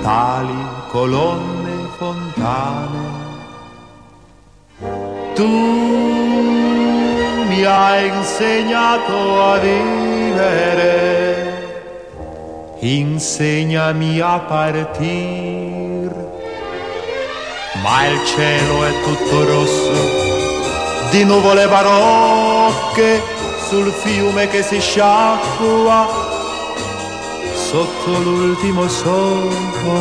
portali, colonne, fontane. Tu mi hai insegnato a vivere, insegnami a partir, ma il cielo è tutto rosso di nuvole barocche sul fiume che si sciacqua sotto l'ultimo sole.